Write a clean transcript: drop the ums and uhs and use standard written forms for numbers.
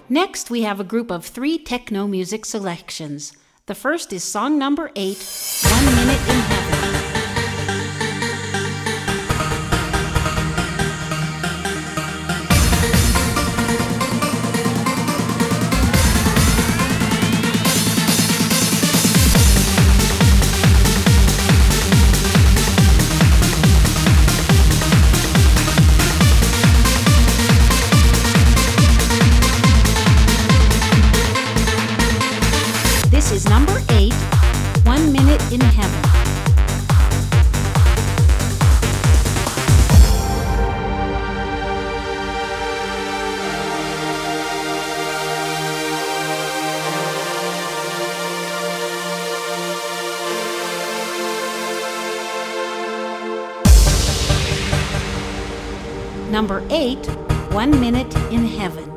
Next, we have a group of 3 techno music selections. The first is song number 8, 1 Minute in Heaven. This is number 8, 1 Minute in Heaven. Number 8, 1 Minute in Heaven.